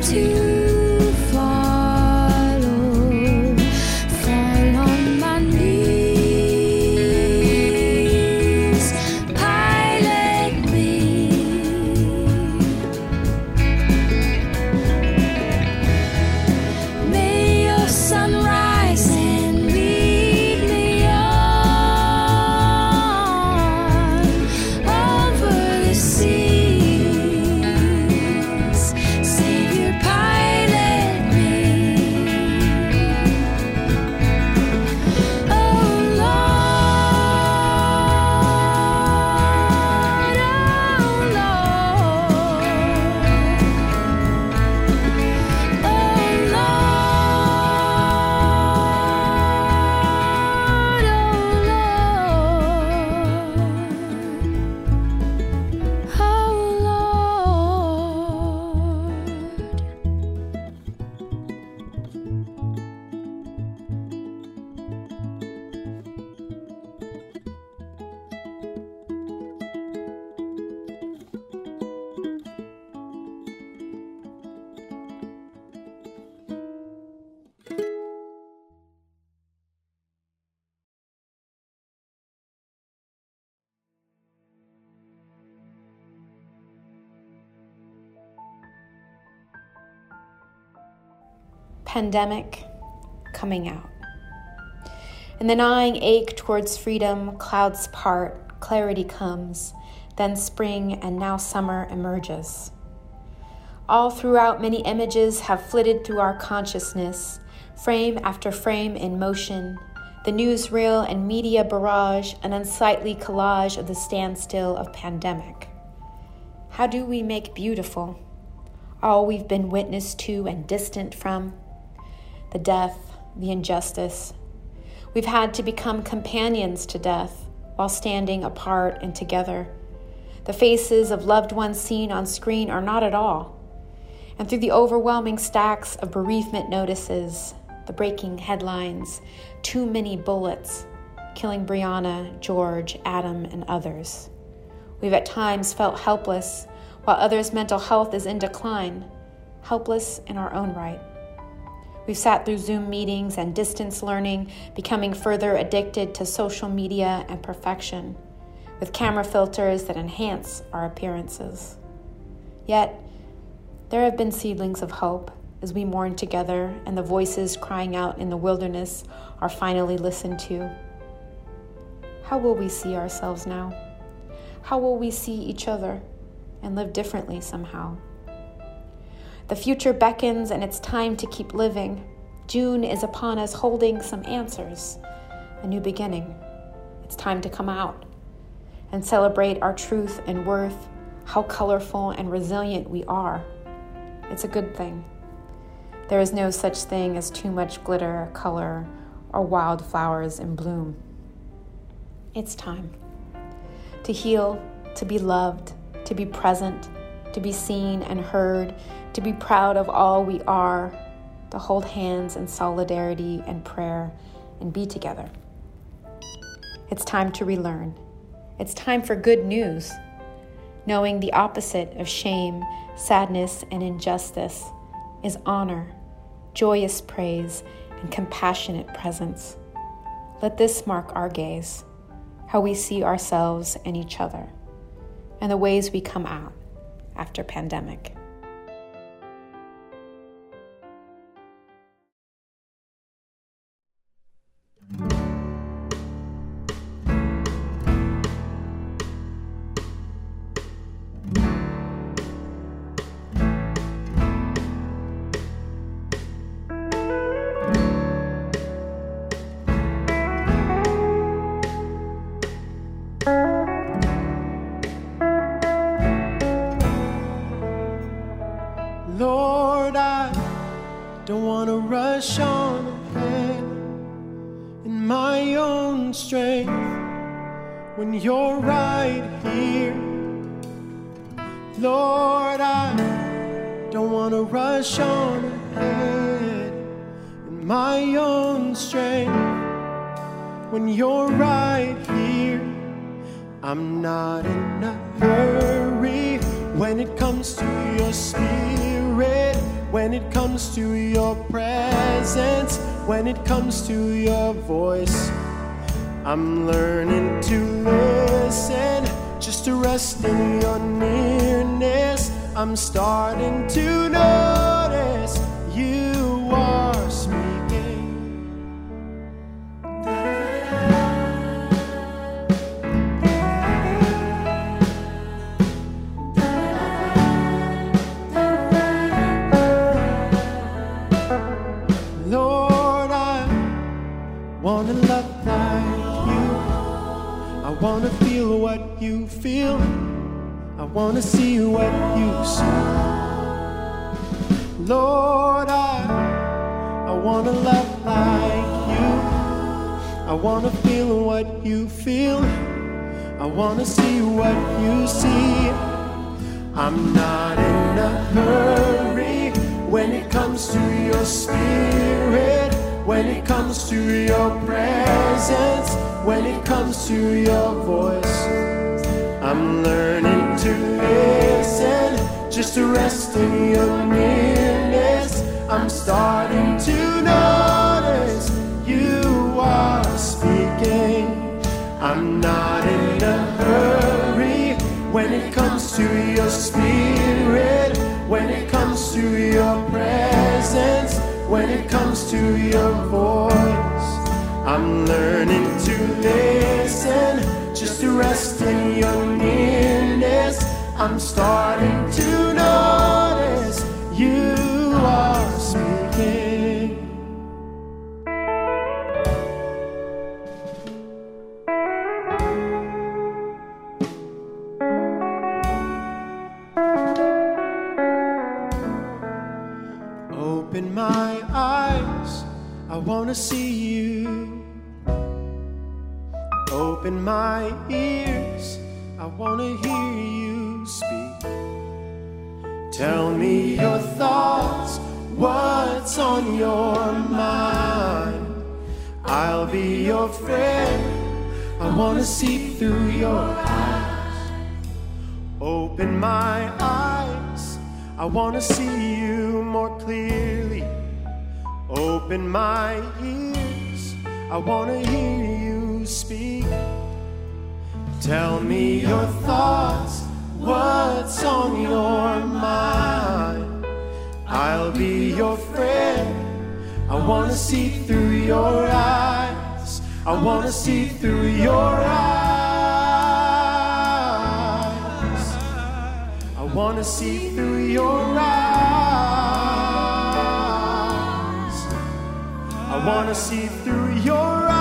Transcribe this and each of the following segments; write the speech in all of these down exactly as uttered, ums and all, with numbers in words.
to follow, fall on my knees, pilot me. May your sunrise and lead me on over the seas. Savior, pilot me. Oh Lord, oh Lord, oh Pandemic coming out. In the gnawing ache towards freedom, clouds part, clarity comes, then spring and now summer emerges. All throughout, many images have flitted through our consciousness, frame after frame in motion, the newsreel and media barrage, an unsightly collage of the standstill of pandemic. How do we make beautiful all we've been witness to and distant from? The death, the injustice. We've had to become companions to death while standing apart and together. The faces of loved ones seen on screen are not at all. And through the overwhelming stacks of bereavement notices, the breaking headlines, too many bullets, killing Breonna, George, Adam, and others. We've at times felt helpless, while others' mental health is in decline, helpless in our own right. We've sat through Zoom meetings and distance learning, becoming further addicted to social media and perfection, with camera filters that enhance our appearances. Yet, there have been seedlings of hope as we mourn together and the voices crying out in the wilderness are finally listened to. How will we see ourselves now? How will we see each other and live differently somehow? The future beckons and it's time to keep living. June is upon us holding some answers, a new beginning. It's time to come out and celebrate our truth and worth, how colorful and resilient we are. It's a good thing. There is no such thing as too much glitter, color, or wildflowers in bloom. It's time to heal, to be loved, to be present, to be seen and heard, to be proud of all we are, to hold hands in solidarity and prayer and be together. It's time to relearn. It's time for good news, knowing the opposite of shame, sadness, and injustice is honor, joyous praise, and compassionate presence. Let this mark our gaze, how we see ourselves and each other, and the ways we come out after pandemic. Lord, I don't want to rush on ahead in my own strength when you're right here. Lord, I don't want to rush on ahead in my own strength when you're right here. I'm not in a hurry when it comes to your spirit. when it comes to your presence, when it comes to your voice. I'm learning to listen, just to rest in your nearness. I'm starting to notice you are speaking. Lord, I wanna love like you. I wanna feel what you feel. I wanna see what you see. Lord, I, I wanna love like you. I wanna feel what you feel. I wanna see what you see. I'm not in a hurry when it comes to your spirit, when it comes to your presence, when it comes to your voice. I'm learning to listen, just to rest in your nearness. I'm starting to notice you are speaking. I'm not in a hurry when it comes to your spirit, when it comes to your presence, when it comes to your voice. I'm learning to listen, just to rest in your nearness. I'm starting to notice you are speaking. Open my eyes, I wanna see you. Open my ears, I wanna hear you speak. Tell me your thoughts, what's on your mind. I'll be your friend, I wanna see through your eyes. Open my eyes, I wanna see you more clearly. Open my ears, I wanna hear you speak. Tell me your thoughts, what's on your mind. I'll be your friend, I wanna see through your eyes. I wanna see through your eyes. I wanna see through your eyes. I wanna see through your eyes.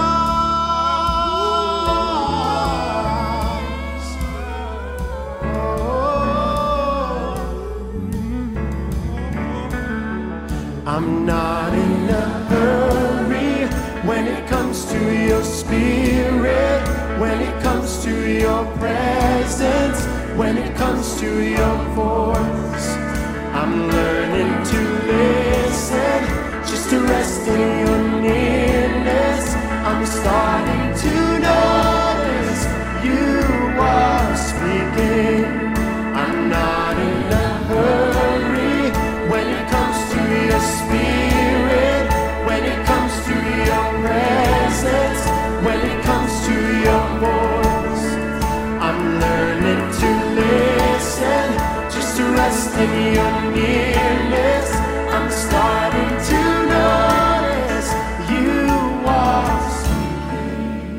I'm not in a hurry when it comes to your spirit, when it comes to your presence, when it comes to your voice. I'm learning to listen, just to rest in your nearness. I'm starting to notice you are speaking. I'm not in a hurry when it comes to your spirit, when it comes to your presence, when it comes to your voice. I'm learning to listen, just to rest in your nearness. I'm starting to notice you are speaking.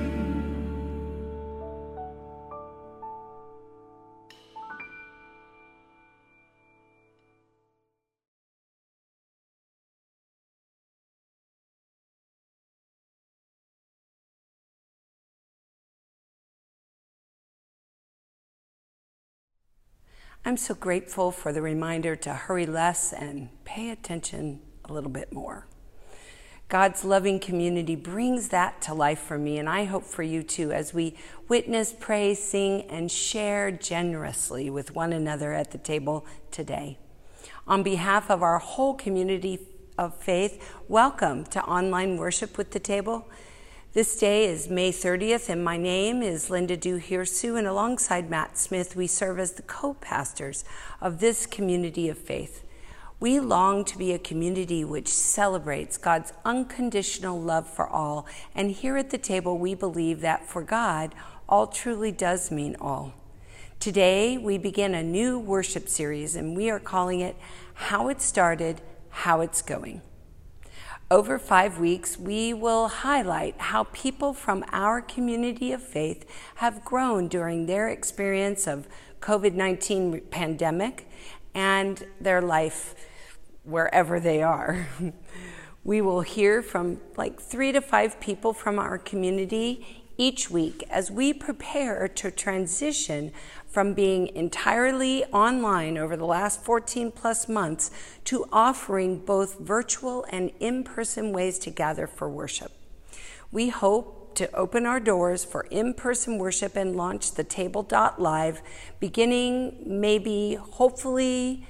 I'm so grateful for the reminder to hurry less and pay attention a little bit more. God's loving community brings that to life for me, and I hope for you too, as we witness, pray, sing, and share generously with one another at the table today. On behalf of our whole community of faith, welcome to online worship with the table. This day is May thirtieth, and my name is Linda Du-Hirsu, and alongside Matt Smith, we serve as the co-pastors of this community of faith. We long to be a community which celebrates God's unconditional love for all, and here at the table we believe that for God, all truly does mean all. Today we begin a new worship series, and we are calling it How It Started, How It's Going. Over five weeks, we will highlight how people from our community of faith have grown during their experience of covid nineteen pandemic and their life wherever they are. We will hear from like three to five people from our community each week as we prepare to transition from being entirely online over the last fourteen plus months to offering both virtual and in-person ways to gather for worship. We hope to open our doors for in-person worship and launch the Table dot live beginning maybe, hopefully,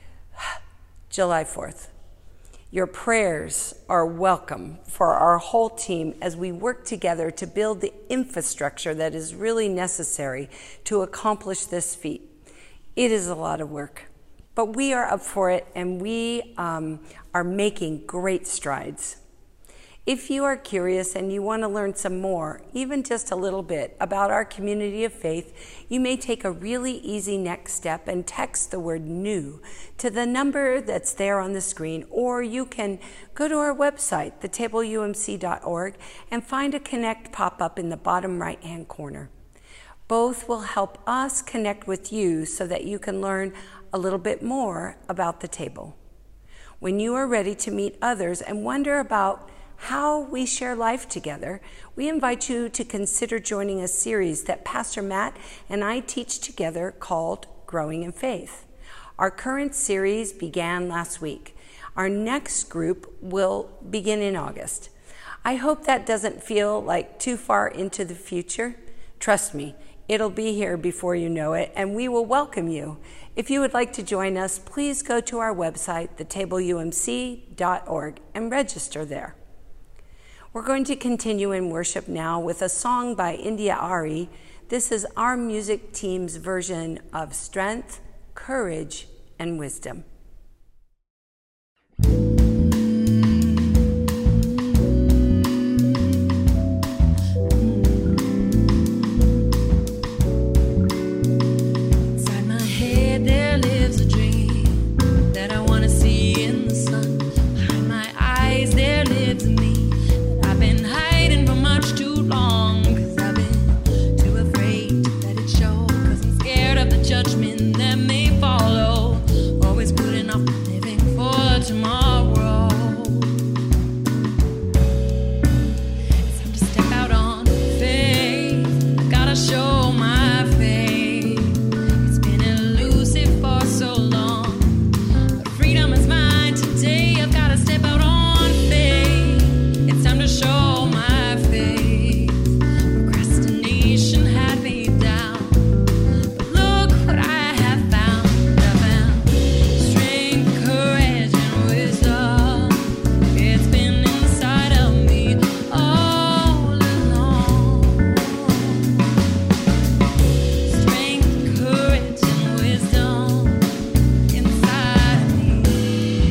July fourth. Your prayers are welcome for our whole team as we work together to build the infrastructure that is really necessary to accomplish this feat. It is a lot of work, but we are up for it, and we um, are making great strides. If you are curious and you want to learn some more, even just a little bit, about our community of faith, you may take a really easy next step and text the word NEW to the number that's there on the screen, or you can go to our website, the table U M C dot org, and find a Connect pop-up in the bottom right-hand corner. Both will help us connect with you so that you can learn a little bit more about the table. When you are ready to meet others and wonder about how we share life together, we invite you to consider joining a series that Pastor Matt and I teach together called Growing in Faith. Our current series began last week. Our next group will begin in August. I hope that doesn't feel like too far into the future. Trust me, it'll be here before you know it, and we will welcome you. If you would like to join us, please go to our website, the table U M C dot org, and register there. We're going to continue in worship now with a song by India Ari. This is our music team's version of Strength, Courage, and Wisdom. Inside my head there lives a dream that I want to see in the sun. Behind my eyes there lives a me. I've been hiding for much too long, cause I've been too afraid to let it show, cause I'm scared of the judgment that may follow, always putting off living for tomorrow. It's time to step out on faith, I gotta show my faith. It's been elusive for so long, but freedom is mine today. I've gotta step out on faith. It's time to show my faith. Procrastination had me down, but look what I have found. I found strength, courage, and wisdom. It's been inside of me all along. Strength, courage, and wisdom inside of me.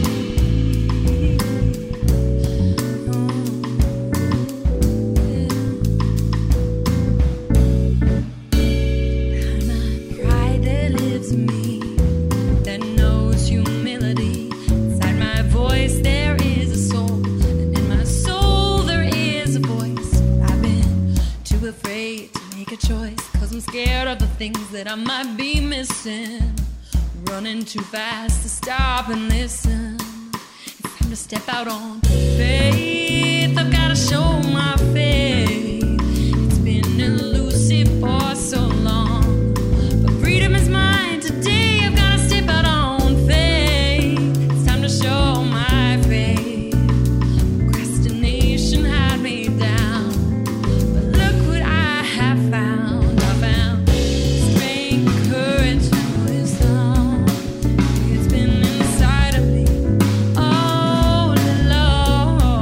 Behind my pride there lives me that knows humility. Inside my voice there is a soul, and in my soul there is a voice. I've been too afraid to make a choice, cause I'm scared of the things that I might be missing. Running too fast to stop and listen. It's time to step out on faith. I've gotta show my faith. It's been elusive for so long, but freedom is mine today. I've gotta step out on faith. It's time to show my faith. Procrastination had me down, but look what I have found. I found strength, courage, and wisdom. It's been inside of me all along.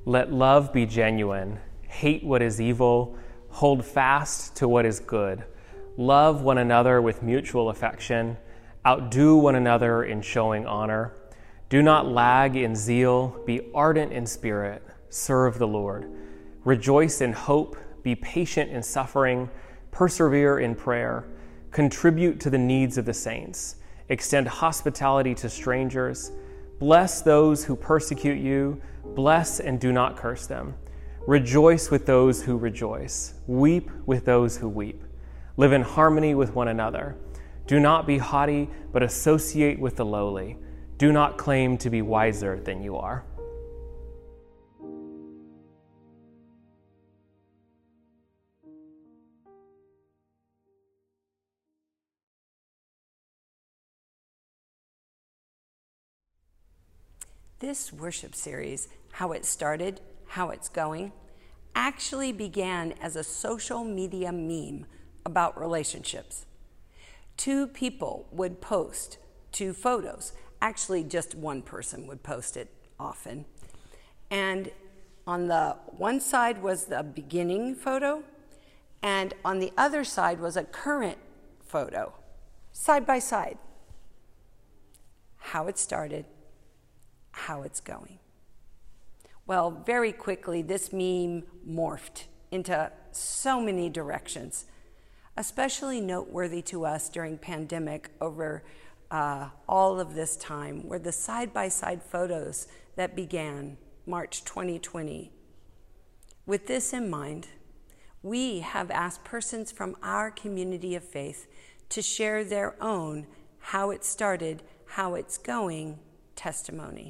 Let love be genuine. Hate what is evil. Hold fast to what is good. Love one another with mutual affection. Outdo one another in showing honor. Do not lag in zeal. Be ardent in spirit. Serve the Lord. Rejoice in hope. Be patient in suffering. Persevere in prayer. Contribute to the needs of the saints. Extend hospitality to strangers. Bless those who persecute you. Bless and do not curse them. Rejoice with those who rejoice. Weep with those who weep. Live in harmony with one another. Do not be haughty, but associate with the lowly. Do not claim to be wiser than you are. This worship series, How It Started, How It's Going, actually began as a social media meme about relationships. Two people would post two photos. Actually, just one person would post it often. And on the one side was the beginning photo, and on the other side was a current photo, side by side. How it started, how it's going. Well, very quickly, this meme morphed into so many directions, especially noteworthy to us during pandemic over uh, all of this time, were the side-by-side photos that began March twenty twenty. With this in mind, we have asked persons from our community of faith to share their own how it started, how it's going testimony.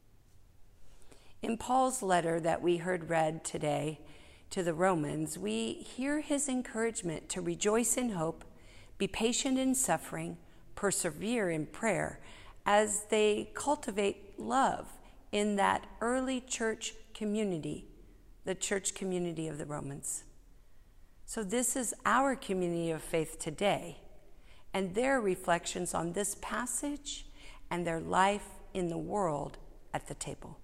In Paul's letter that we heard read today to the Romans, we hear his encouragement to rejoice in hope, be patient in suffering, persevere in prayer, as they cultivate love in that early church community, the church community of the Romans. So this is our community of faith today, and their reflections on this passage and their life in the world at the table.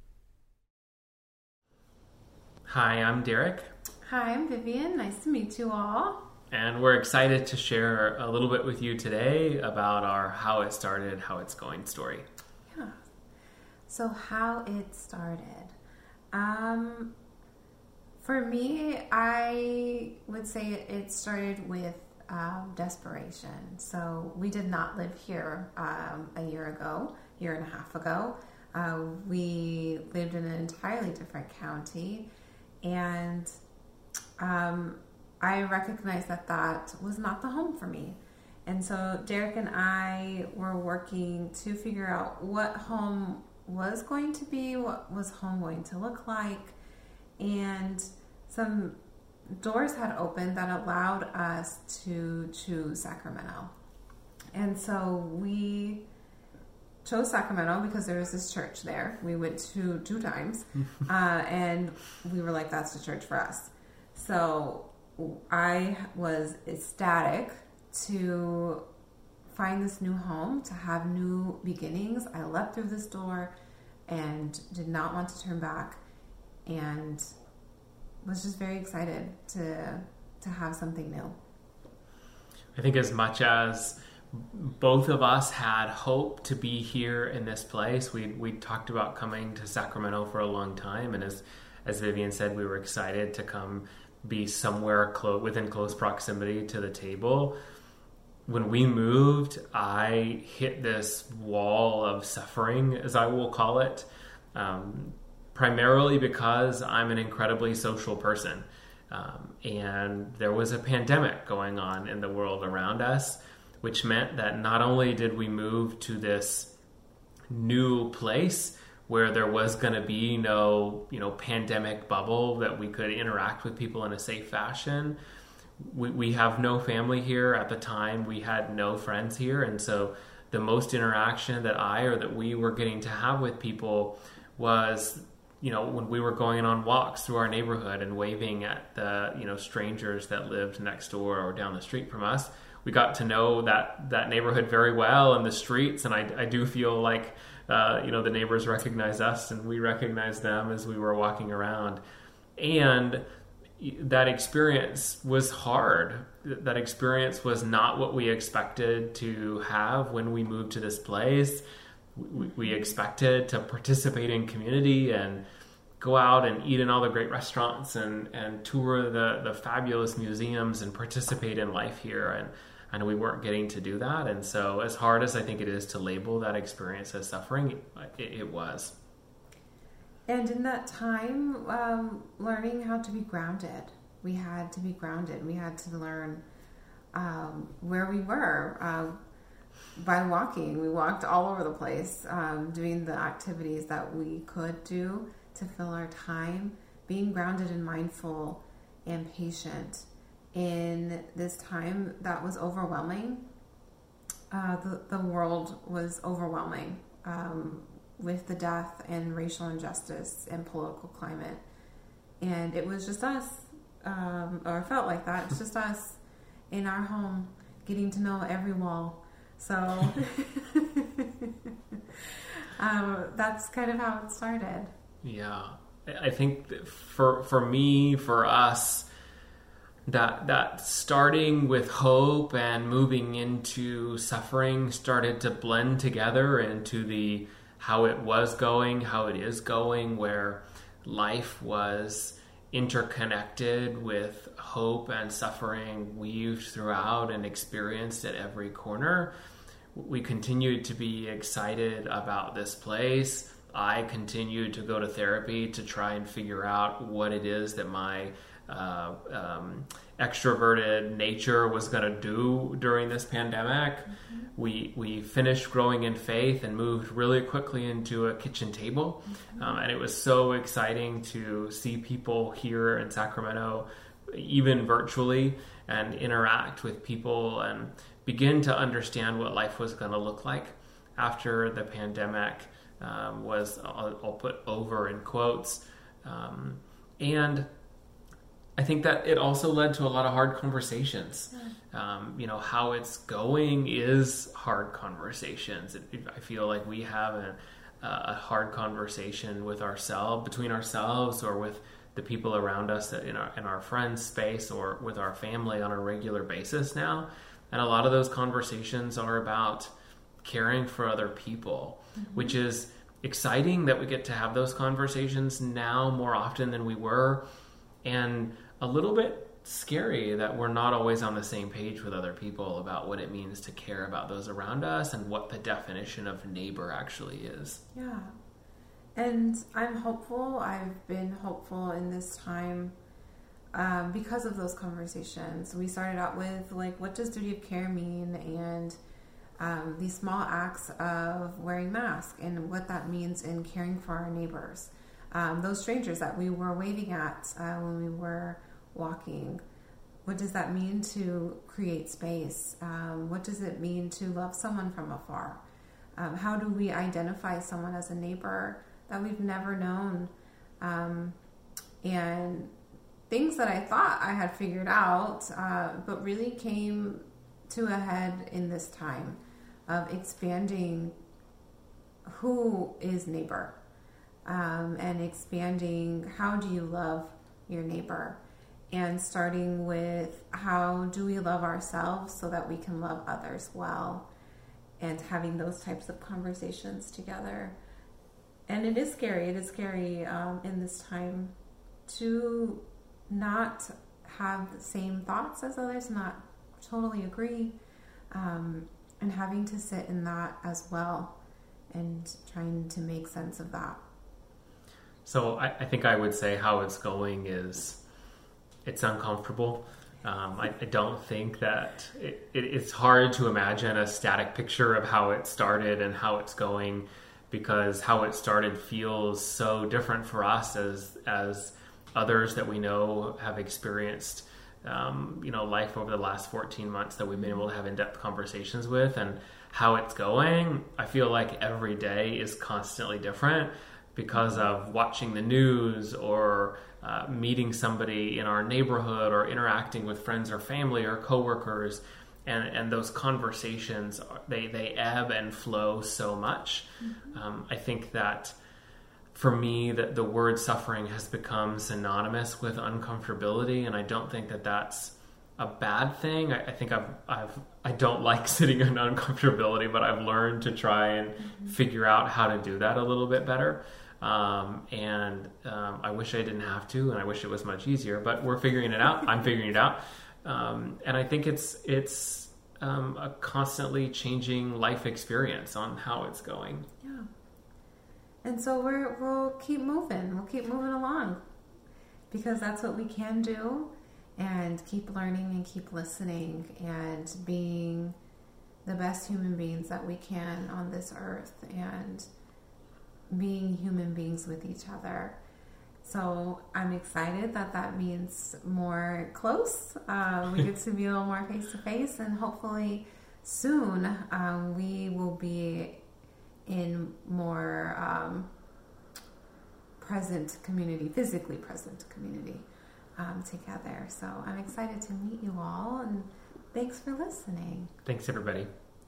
Hi, I'm Derek. Hi, I'm Vivian. Nice to meet you all. And we're excited to share a little bit with you today about our How It Started, How It's Going story. Yeah. So how it started. Um, for me, I would say it started with um, desperation. So we did not live here um, a year ago, year and a half ago. Uh, we lived in an entirely different county. And um, I recognized that that was not the home for me. And so Derek and I were working to figure out what home was going to be, what was home going to look like. And some doors had opened that allowed us to choose Sacramento. And so we chose Sacramento because there was this church there. We went to two times, uh, and we were like, that's the church for us. So I was ecstatic to find this new home, to have new beginnings. I leapt through this door and did not want to turn back, and was just very excited to to have something new. I think as much as both of us had hope to be here in this place, we we talked about coming to Sacramento for a long time, and as as Vivian said, we were excited to come be somewhere close, within close proximity to the table. When we moved, I hit this wall of suffering, as I will call it, um, primarily because I'm an incredibly social person, um, and there was a pandemic going on in the world around us, which meant that not only did we move to this new place where there was going to be no, you know, pandemic bubble that we could interact with people in a safe fashion. We, we have no family here. At the time, we had no friends here. And so the most interaction that I or that we were getting to have with people was, you know, when we were going on walks through our neighborhood and waving at the, you know, strangers that lived next door or down the street from us, we got to know that, that neighborhood very well and the streets. And I, I do feel like, uh, you know, the neighbors recognize us and we recognize them as we were walking around. And that experience was hard. That experience was not what we expected to have when we moved to this place. We, we expected to participate in community and go out and eat in all the great restaurants and, and tour the, the fabulous museums and participate in life here. And, and we weren't getting to do that. And so as hard as I think it is to label that experience as suffering, it, it was. And in that time, um, learning how to be grounded. We had to be grounded. We had to learn um, where we were uh, by walking. We walked all over the place, um, doing the activities that we could do to fill our time, being grounded and mindful and patient in this time that was overwhelming. Uh, the, the world was overwhelming. Um, with the death and racial injustice and political climate. And it was just us, um, or it felt like that. It's just us in our home getting to know every wall. So um, that's kind of how it started. Yeah. I think that for for me, for us, that that starting with hope and moving into suffering started to blend together into the how it was going, how it is going, where life was interconnected with hope and suffering weaved throughout and experienced at every corner. We continued to be excited about this place. I continued to go to therapy to try and figure out what it is that my uh, um, extroverted nature was going to do during this pandemic. Mm-hmm. We we finished growing in faith and moved really quickly into a kitchen table. Mm-hmm. Um, and it was so exciting to see people here in Sacramento, even virtually, and interact with people and begin to understand what life was going to look like after the pandemic um, was, I'll, I'll put over in quotes. Um, and I think that it also led to a lot of hard conversations. Yeah. Um, you know, how it's going is hard conversations. It, it, I feel like we have a, a hard conversation with ourselves, between ourselves, or with the people around us in our in our friends' space, or with our family on a regular basis now. And a lot of those conversations are about caring for other people, mm-hmm. which is exciting that we get to have those conversations now more often than we were. And a little bit scary that we're not always on the same page with other people about what it means to care about those around us and what the definition of neighbor actually is. Yeah. And I'm hopeful. I've been hopeful in this time um, because of those conversations. We started out with, like, what does duty of care mean? And um, these small acts of wearing masks and what that means in caring for our neighbors. Um, those strangers that we were waving at uh, when we were walking. What does that mean to create space? Um, what does it mean to love someone from afar? Um, how do we identify someone as a neighbor that we've never known? Um, and things that I thought I had figured out, uh, but really came to a head in this time of expanding who is neighbor. Um, and expanding how do you love your neighbor, and starting with how do we love ourselves so that we can love others well, and having those types of conversations together. And it is scary. It is scary um, in this time to not have the same thoughts as others, not totally agree, um, and having to sit in that as well and trying to make sense of that. So I, I think I would say how it's going is it's uncomfortable. Um, I, I don't think that it, it, it's hard to imagine a static picture of how it started and how it's going, because how it started feels so different for us as as others that we know have experienced um, you know, life over the last fourteen months that we've been able to have in-depth conversations with. And how it's going, I feel like every day is constantly different, because of watching the news or uh, meeting somebody in our neighborhood or interacting with friends or family or coworkers and and those conversations, they they ebb and flow so much. Mm-hmm. Um, I think that for me, that the word suffering has become synonymous with uncomfortability, and I don't think that that's a bad thing. I, I think I've I've I don't like sitting in uncomfortability, but I've learned to try and mm-hmm. figure out how to do that a little bit better. Um, and um, I wish I didn't have to, and I wish it was much easier. But we're figuring it out. I'm figuring it out, um, and I think it's it's um, a constantly changing life experience on how it's going. Yeah. And so we're we'll keep moving. We'll keep moving along because that's what we can do, and keep learning and keep listening and being the best human beings that we can on this earth, and being human beings with each other. So I'm excited that that means more close. Uh, we get to be a little more face to face, and hopefully soon um, we will be in more um, present community, physically present community um, together. So I'm excited to meet you all, and thanks for listening. Thanks, everybody.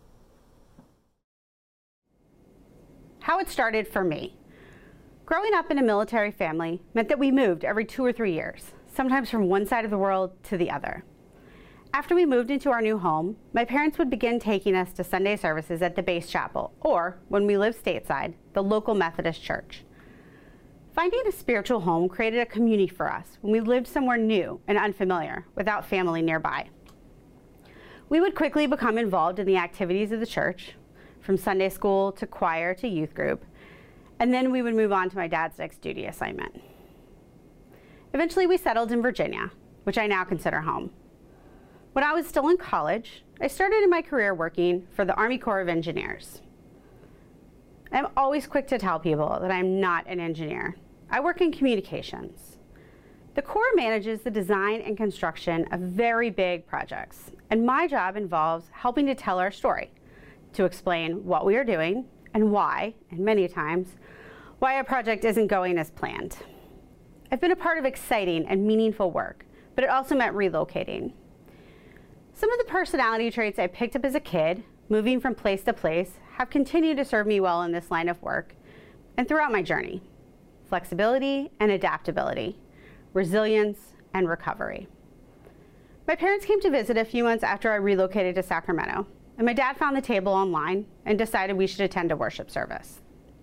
How it started for me. Growing up in a military family meant that we moved every two or three years, sometimes from one side of the world to the other. After we moved into our new home, my parents would begin taking us to Sunday services at the base chapel, or, when we lived stateside, the local Methodist church. Finding a spiritual home created a community for us when we lived somewhere new and unfamiliar, without family nearby. We would quickly become involved in the activities of the church, from Sunday school to choir to youth group, and then we would move on to my dad's next duty assignment. Eventually we settled in Virginia, which I now consider home. When I was still in college, I started in my career working for the Army Corps of Engineers. I'm always quick to tell people that I'm not an engineer. I work in communications. The Corps manages the design and construction of very big projects, and my job involves helping to tell our story, to explain what we are doing and why, and many times, why a project isn't going as planned. I've been a part of exciting and meaningful work, but it also meant relocating. Some of the personality traits I picked up as a kid, moving from place to place, have continued to serve me well in this line of work and throughout my journey. Flexibility and adaptability, resilience and recovery. My parents came to visit a few months after I relocated to Sacramento, and my dad found the table online and decided we should attend a worship service.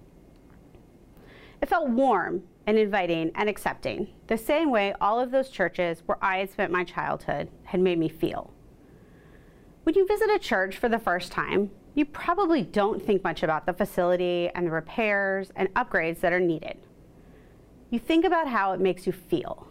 It felt warm and inviting and accepting, the same way all of those churches where I had spent my childhood had made me feel. When you visit a church for the first time, you probably don't think much about the facility and the repairs and upgrades that are needed. You think about how it makes you feel.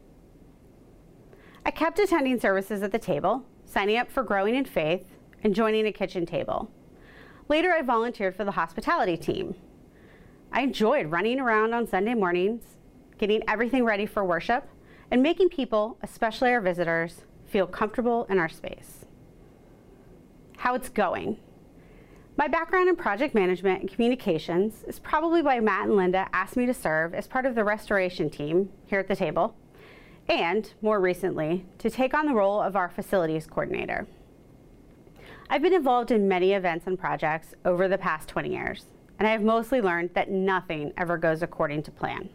I kept attending services at the table, signing up for Growing in Faith, and joining a kitchen table. Later, I volunteered for the hospitality team. I enjoyed running around on Sunday mornings, getting everything ready for worship, and making people, especially our visitors, feel comfortable in our space. How it's going. My background in project management and communications is probably why Matt and Linda asked me to serve as part of the restoration team here at the table, and, more recently, to take on the role of our facilities coordinator. I've been involved in many events and projects over the past twenty years, and I have mostly learned that nothing ever goes according to plan.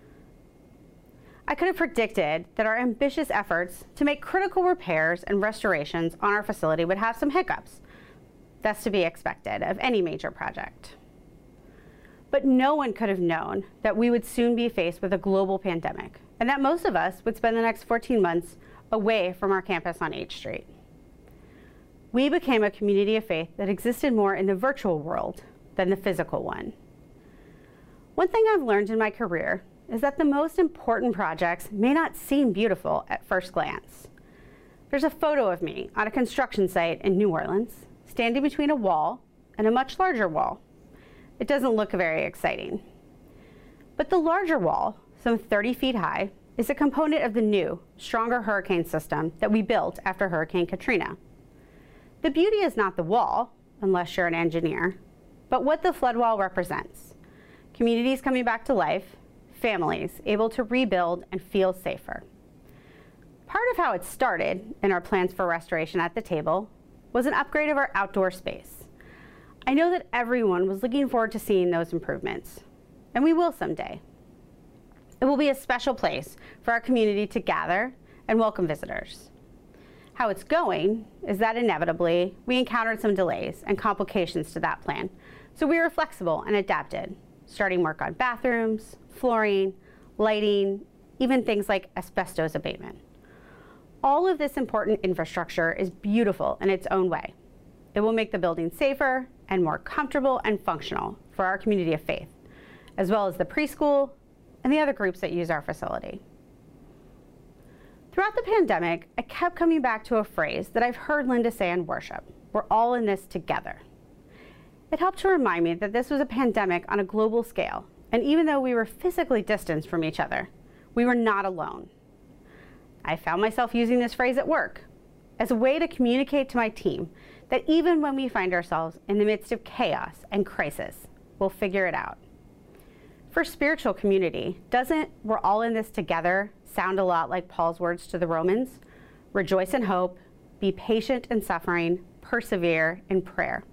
I could have predicted that our ambitious efforts to make critical repairs and restorations on our facility would have some hiccups. That's to be expected of any major project. But no one could have known that we would soon be faced with a global pandemic, and that most of us would spend the next fourteen months away from our campus on H Street. We became a community of faith that existed more in the virtual world than the physical one. One thing I've learned in my career is that the most important projects may not seem beautiful at first glance. There's a photo of me on a construction site in New Orleans, standing between a wall and a much larger wall. It doesn't look very exciting. But the larger wall, some thirty feet high, is a component of the new, stronger hurricane system that we built after Hurricane Katrina. The beauty is not the wall, unless you're an engineer, but what the flood wall represents. Communities coming back to life, families able to rebuild and feel safer. Part of how it started in our plans for restoration at the table was an upgrade of our outdoor space. I know that everyone was looking forward to seeing those improvements, and we will someday. It will be a special place for our community to gather and welcome visitors. How it's going is that inevitably we encountered some delays and complications to that plan, so we were flexible and adapted, starting work on bathrooms, flooring, lighting, even things like asbestos abatement. All of this important infrastructure is beautiful in its own way. It will make the building safer and more comfortable and functional for our community of faith, as well as the preschool and the other groups that use our facility. Throughout the pandemic, I kept coming back to a phrase that I've heard Linda say in worship: we're all in this together. It helped to remind me that this was a pandemic on a global scale, and even though we were physically distanced from each other, we were not alone. I found myself using this phrase at work as a way to communicate to my team that even when we find ourselves in the midst of chaos and crisis, we'll figure it out. For spiritual community, doesn't "we're all in this together" sound a lot like Paul's words to the Romans? Rejoice in hope, be patient in suffering, persevere in prayer.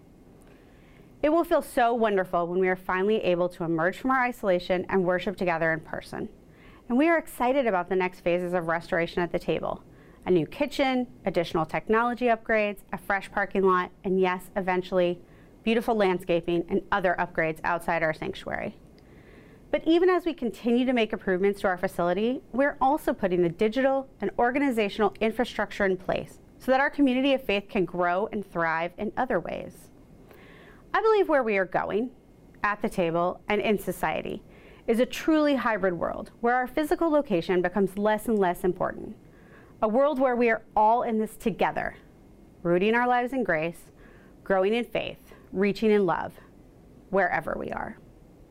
It will feel so wonderful when we are finally able to emerge from our isolation and worship together in person. And we are excited about the next phases of restoration at the table: a new kitchen, additional technology upgrades, a fresh parking lot, and yes, eventually, beautiful landscaping and other upgrades outside our sanctuary. But even as we continue to make improvements to our facility, we're also putting the digital and organizational infrastructure in place so that our community of faith can grow and thrive in other ways. I believe where we are going, at the table and in society, is a truly hybrid world where our physical location becomes less and less important. A world where we are all in this together, rooting our lives in grace, growing in faith, reaching in love, wherever we are.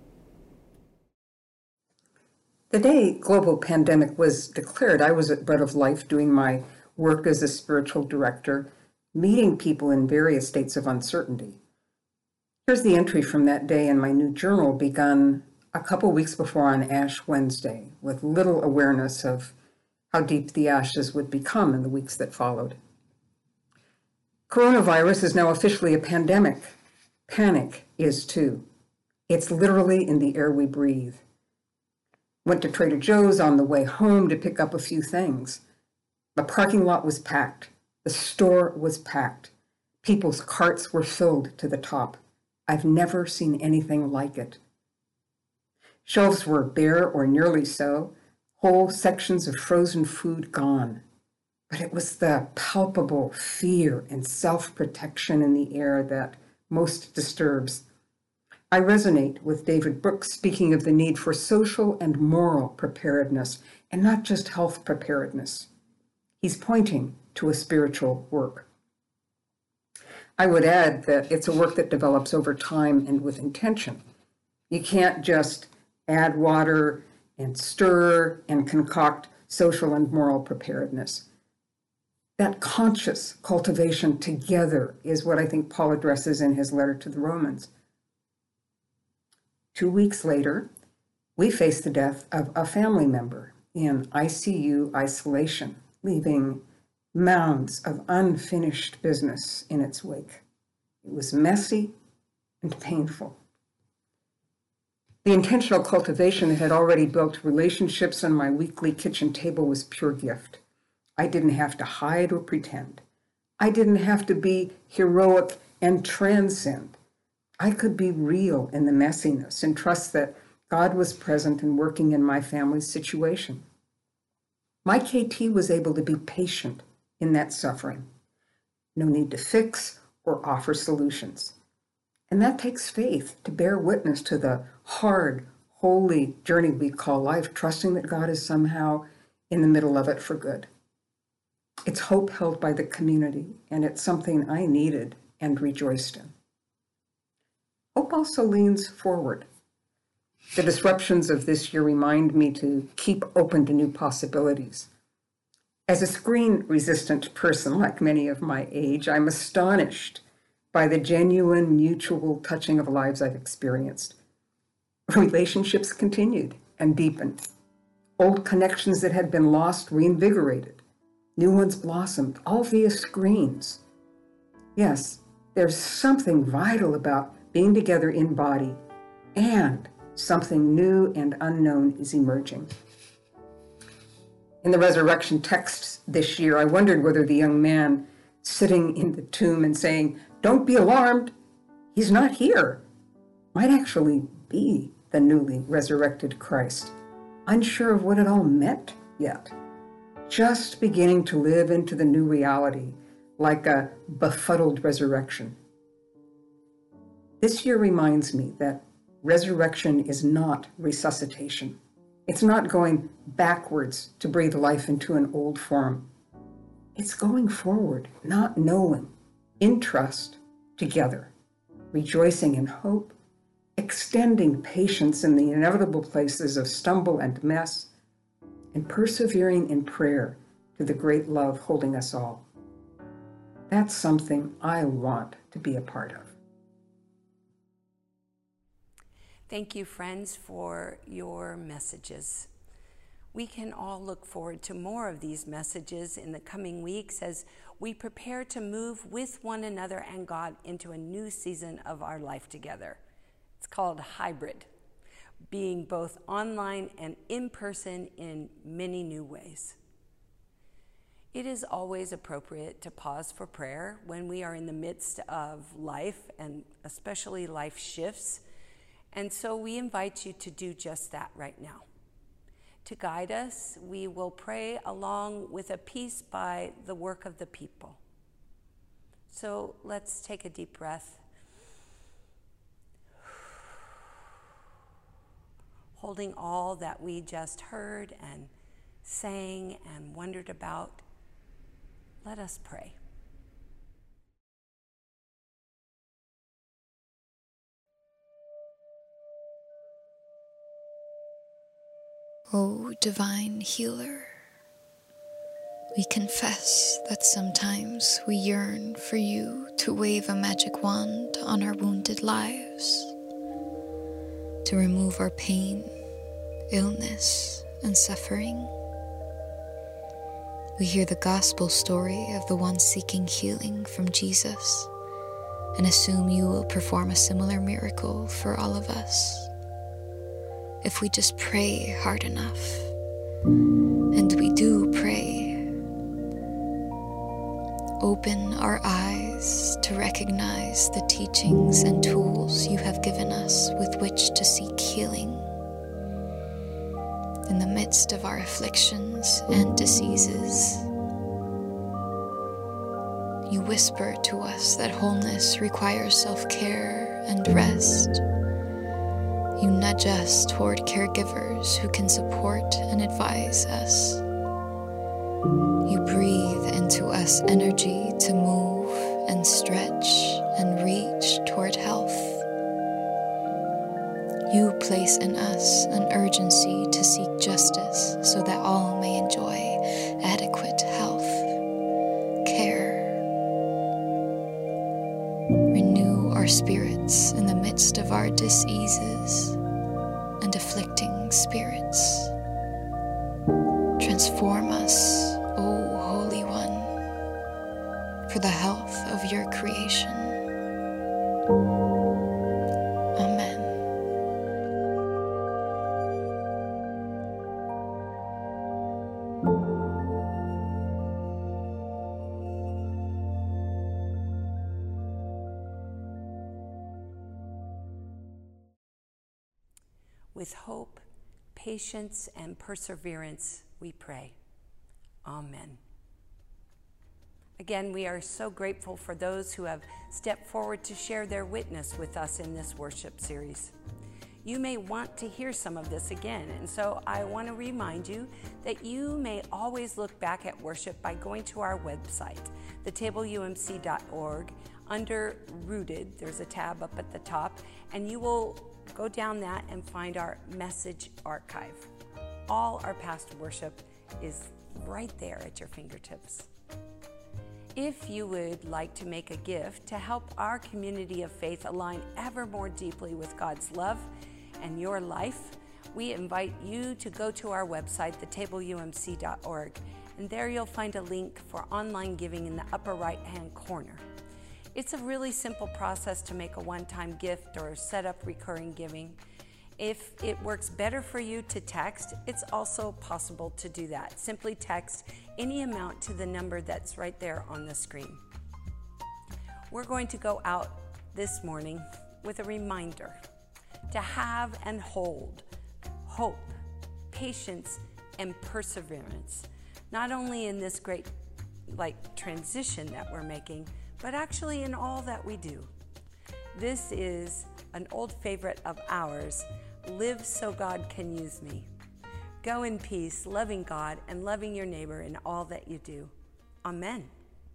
The day global pandemic was declared, I was at Bread of Life doing my work as a spiritual director, meeting people in various states of uncertainty. Here's the entry from that day in my new journal, begun a couple weeks before on Ash Wednesday, with little awareness of how deep the ashes would become in the weeks that followed. Coronavirus is now officially a pandemic. Panic is too. It's literally in the air we breathe. Went to Trader Joe's on the way home to pick up a few things. The parking lot was packed. The store was packed. People's carts were filled to the top. I've never seen anything like it. Shelves were bare or nearly so, whole sections of frozen food gone. But it was the palpable fear and self-protection in the air that most disturbs. I resonate with David Brooks speaking of the need for social and moral preparedness, and not just health preparedness. He's pointing to a spiritual work. I would add that it's a work that develops over time and with intention. You can't just add water and stir and concoct social and moral preparedness. That conscious cultivation together is what I think Paul addresses in his letter to the Romans. Two weeks later, we faced the death of a family member in I C U isolation, leaving mounds of unfinished business in its wake. It was messy and painful. The intentional cultivation that had already built relationships on my weekly kitchen table was pure gift. I didn't have to hide or pretend. I didn't have to be heroic and transcend. I could be real in the messiness and trust that God was present and working in my family's situation. My K T was able to be patient in that suffering. No need to fix or offer solutions. And that takes faith to bear witness to the hard, holy journey we call life, trusting that God is somehow in the middle of it for good. It's hope held by the community, and it's something I needed and rejoiced in. Hope also leans forward. The disruptions of this year remind me to keep open to new possibilities. As a screen-resistant person, like many of my age, I'm astonished by the genuine mutual touching of lives I've experienced. Relationships continued and deepened. Old connections that had been lost reinvigorated. New ones blossomed, all via screens. Yes, there's something vital about being together in body, and something new and unknown is emerging. In the resurrection texts this year, I wondered whether the young man sitting in the tomb and saying, "Don't be alarmed, he's not here," might actually be the newly resurrected Christ, unsure of what it all meant yet, just beginning to live into the new reality like a befuddled resurrection. This year reminds me that resurrection is not resuscitation. It's not going backwards to breathe life into an old form. It's going forward, not knowing, in trust, together, rejoicing in hope, extending patience in the inevitable places of stumble and mess, and persevering in prayer to the great love holding us all. That's something I want to be a part of. Thank you, friends, for your messages. We can all look forward to more of these messages in the coming weeks as we prepare to move with one another and God into a new season of our life together. It's called hybrid, being both online and in person in many new ways. It is always appropriate to pause for prayer when we are in the midst of life, and especially life shifts. And so we invite you to do just that right now. To guide us, we will pray along with a piece by The Work of the People. So let's take a deep breath. Holding all that we just heard and sang and wondered about, let us pray. O divine healer, we confess that sometimes we yearn for you to wave a magic wand on our wounded lives, to remove our pain, illness, and suffering. We hear the gospel story of the one seeking healing from Jesus and assume you will perform a similar miracle for all of us. If we just pray hard enough, and we do pray, open our eyes to recognize the teachings and tools you have given us with which to seek healing. In the midst of our afflictions and diseases, you whisper to us that wholeness requires self-care and rest. You nudge us toward caregivers who can support and advise us. You breathe into us energy to move and stretch and reach toward health. You place in us an urgency to seek justice so that all may enjoy adequate health, care. Renew our spirits in the midst of our diseases and afflicting spirits. Transform us, O Holy One, for the health of your creation. Amen. With hope, patience, and perseverance, we pray. Amen. Again, we are so grateful for those who have stepped forward to share their witness with us in this worship series. You may want to hear some of this again, and so I want to remind you that you may always look back at worship by going to our website, the table U M C dot org. Under Rooted, there's a tab up at the top, and you will go down that and find our message archive. All our past worship is right there at your fingertips. If you would like to make a gift to help our community of faith align ever more deeply with God's love and your life, we invite you to go to our website, the table U M C dot org, and there you'll find a link for online giving in the upper right-hand corner. It's a really simple process to make a one-time gift or set up recurring giving. If it works better for you to text, it's also possible to do that. Simply text any amount to the number that's right there on the screen. We're going to go out this morning with a reminder to have and hold hope, patience, and perseverance, not only in this great like transition that we're making, but actually in all that we do. This is an old favorite of ours, Live So God Can Use Me. Go in peace, loving God and loving your neighbor in all that you do. Amen.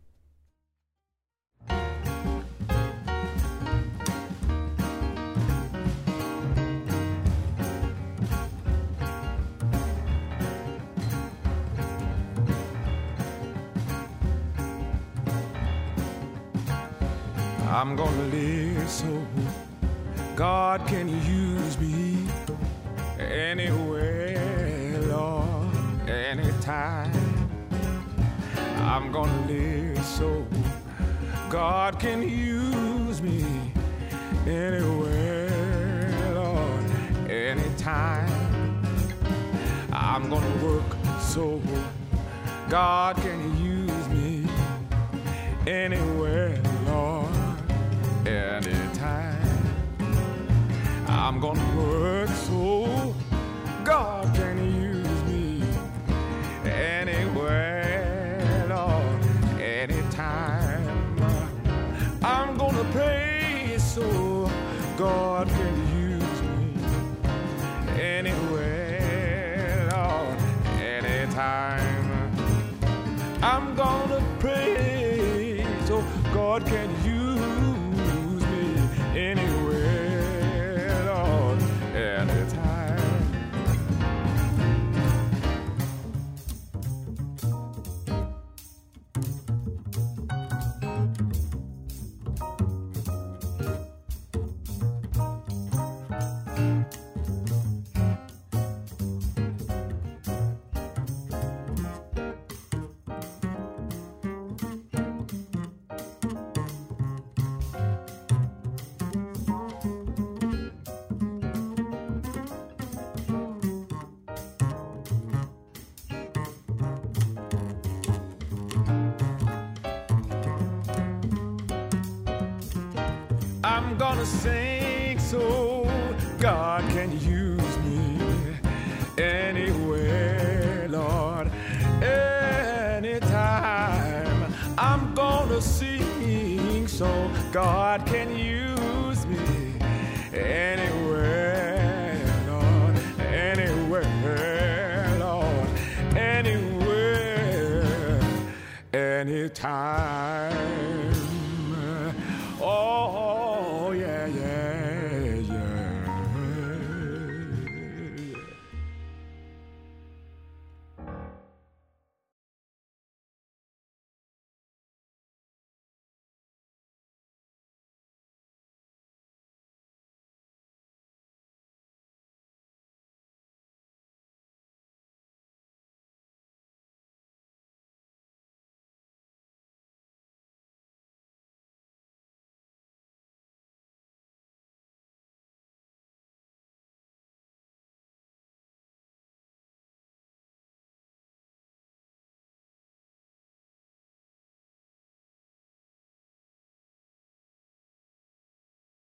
I'm gonna live so God can use me anywhere, Lord, anytime. I'm gonna live so God can use me anywhere, Lord, anytime. I'm gonna work so God can use me anywhere, Lord, anytime. I'm gonna work so God can use me anywhere, Lord, anytime. I'm gonna pray so God can use me anywhere, Lord, anytime. I'm gonna pray so God can use me anywhere, Lord, anytime. I'm gonna sing so God can use me anywhere, Lord, anytime. I'm gonna sing so God can use me anywhere, Lord, anywhere, Lord, anywhere, anytime.